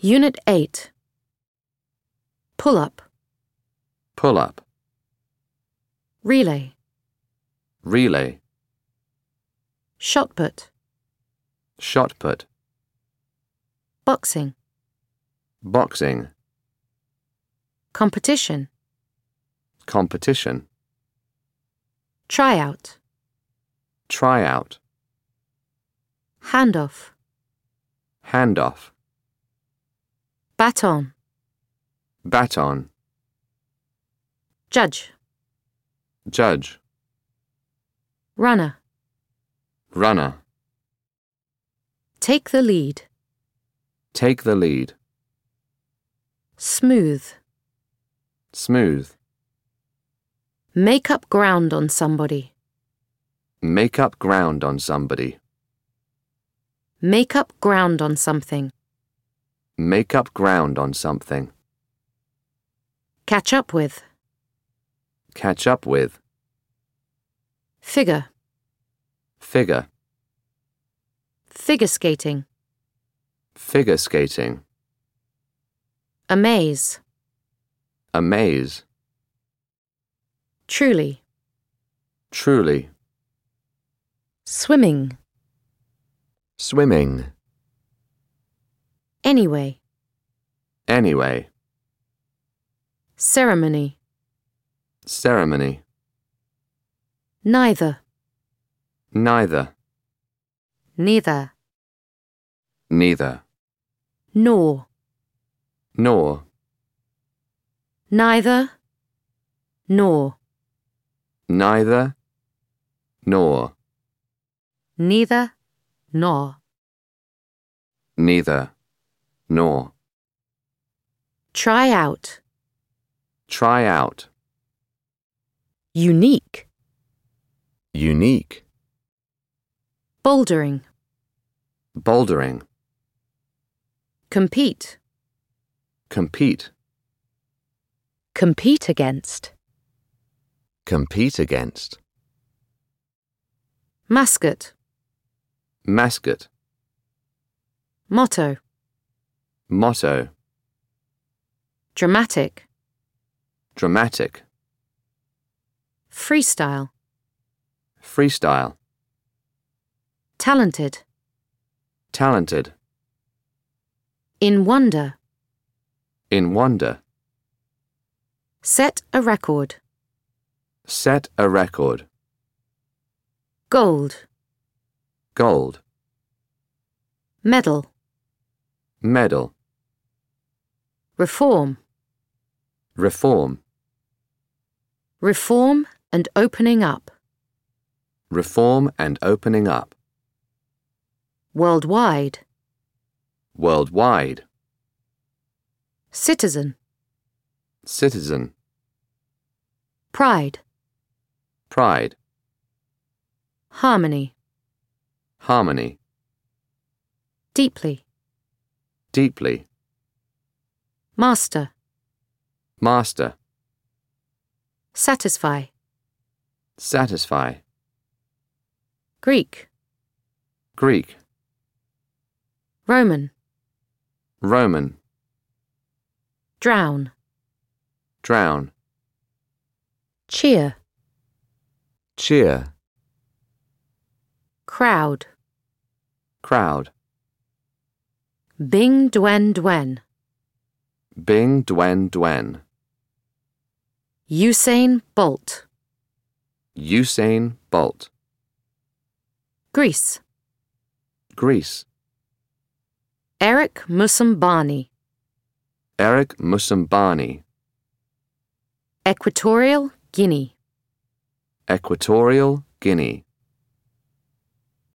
Unit 8. Pull up. Pull up. Relay. Relay. Shot put. Shot put. Boxing. Boxing. Competition. Competition. Tryout. Tryout. Handoff. Handoff. Baton. Baton. Judge. Judge. Runner. Runner. Take the lead. Take the lead. Smooth. Smooth. Make up ground on somebody. Make up ground on somebody. Make up ground on something. Make up ground on something. Catch up with. Catch up with. Figure. Figure. Figure skating. Figure skating. Amaze. Amaze. Truly. Truly. Swimming. Swimming. Anyway. Anyway. Ceremony. Ceremony. Neither. Neither. Neither. Neither. Nor. Nor. Neither. Nor. Neither. Nor. Neither. Nor. Neither. Nor. Try out. Try out. Unique. Unique. Bouldering. Bouldering. Compete. Compete. Compete against. Compete against. Mascot. Mascot. Motto. Motto. Dramatic. Dramatic. Freestyle. Freestyle. Talented. Talented. In wonder. In wonder. Set a record. Set a record. Gold. Gold. Medal. Medal. Reform. Reform. Reform and opening up. Reform and opening up. Worldwide. Worldwide. Citizen. Citizen. Pride. Pride. Harmony. Harmony. Deeply. Deeply. Master. Master. Satisfy. Satisfy. Greek. Greek. Roman. Roman. Drown. Drown. Cheer. Cheer. Crowd. Crowd. Bing dwen dwen. Bing dwen dwen. Usain Bolt. Usain Bolt. Greece. Greece. Eric Musambani. Eric Musambani. Equatorial Guinea. Equatorial Guinea.